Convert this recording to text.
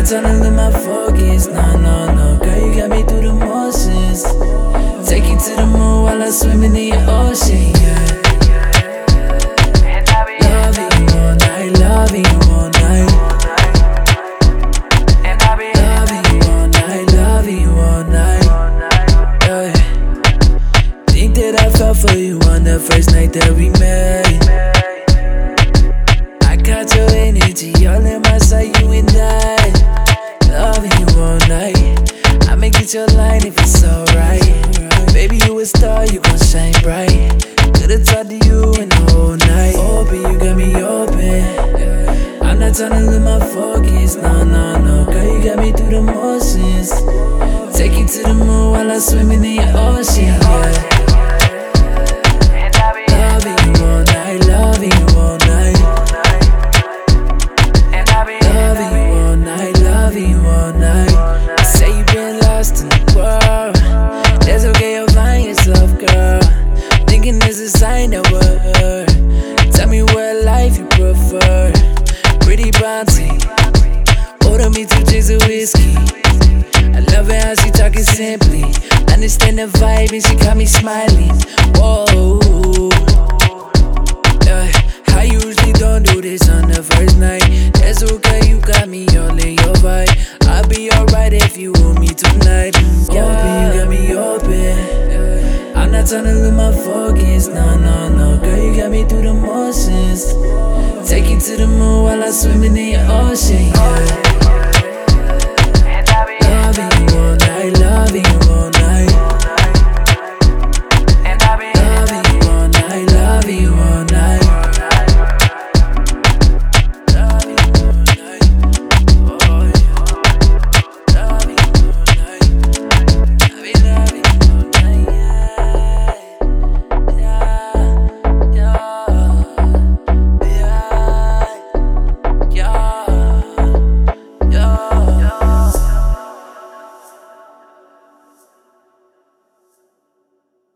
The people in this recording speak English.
not tryna lose my focus, no, no, no. Girl, you got me through the motions. Take you to the moon while I'm swimming in your ocean, yeah. Loving you all night, loving you all night. Loving you all night, loving you all night, yeah. Think that I fell for you on the first night that we met. I got your energy all in my sight, you and I. Loving you all night. I make it your line if it's alright. Baby, you a star, you gon' shine bright. Could've talked to you in the whole night. Open, you got me open. I'm not tryna lose my focus, no, no, no. Girl, you got me through the motions. Take you to the moon while I'm swimming in your ocean, yeah. Loving you all night, loving you all night. Loving you all night, loving you all night. You say you been lost in the world. That's okay, you'll find yourself, girl. Thinking this is a sign that we're. Tell me what life you prefer. Pretty bounty, order me 2 drinks of whiskey. I love it how she talking simply. Understand the vibe and she got me smiling. Whoa, yeah. I usually don't do this on the first night. That's okay, you got me all in your vibe. I'll be alright if you want me tonight. Open, you got me open. I'm not tryna lose my focus, no, no, no. Girl, you got me through the motions. Take you to the moon while I'm swimming in your ocean, yeah.